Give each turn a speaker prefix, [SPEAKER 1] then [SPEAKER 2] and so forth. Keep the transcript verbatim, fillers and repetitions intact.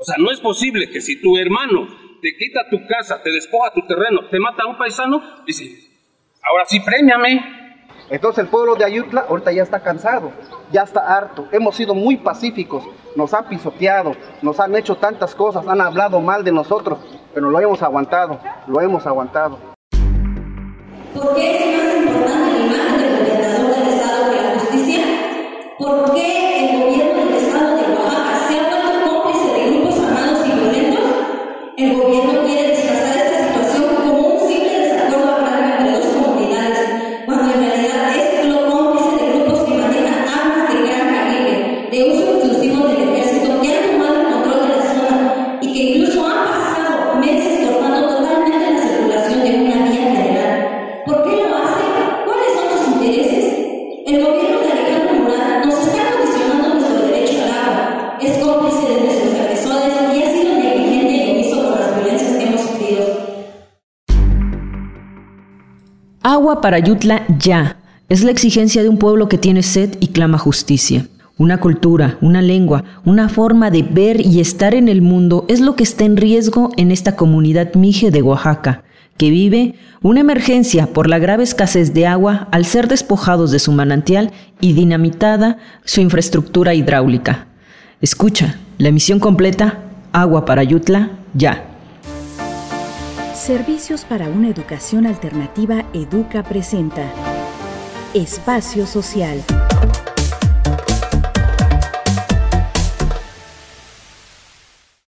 [SPEAKER 1] sea, no es posible que si tu hermano te quita tu casa, te despoja tu terreno, te mata a un paisano, dice, ahora sí, prémiame.
[SPEAKER 2] Entonces el pueblo de Ayutla ahorita ya está cansado, ya está harto. Hemos sido muy pacíficos, nos han pisoteado, nos han hecho tantas cosas, han hablado mal de nosotros, pero lo hemos aguantado, lo hemos aguantado.
[SPEAKER 3] ¿Por qué es más importante la imagen del gobernador del estado que la justicia? ¿Por qué el gobierno del estado de Oaxaca se ha vuelto cómplice de grupos armados y violentos? El gobierno quiere disfrazar esta situación como un simple desacuerdo agrario entre dos comunidades, cuando en realidad es lo cómplice de grupos que manejan armas de gran calibre, de uso exclusivo del ejército, que han tomado el control de la zona y que incluso han pasado meses cortando totalmente la circulación de una vía general. ¿Por qué lo hacen? ¿Cuáles son sus intereses? El gobierno de Alejandro Murat nos está condicionando nuestro derecho al agua, es cómplice de nuestros agresores y ha sido negligente y omiso con las violencias que hemos sufrido.
[SPEAKER 4] Agua para Ayutla ya. Es la exigencia de un pueblo que tiene sed y clama justicia. Una cultura, una lengua, una forma de ver y estar en el mundo es lo que está en riesgo en esta comunidad mije de Oaxaca, que vive una emergencia por la grave escasez de agua al ser despojados de su manantial y dinamitada su infraestructura hidráulica. Escucha, la emisión completa, Agua para Ayutla, ya.
[SPEAKER 5] Servicios para una educación alternativa Educa presenta Espacio Social.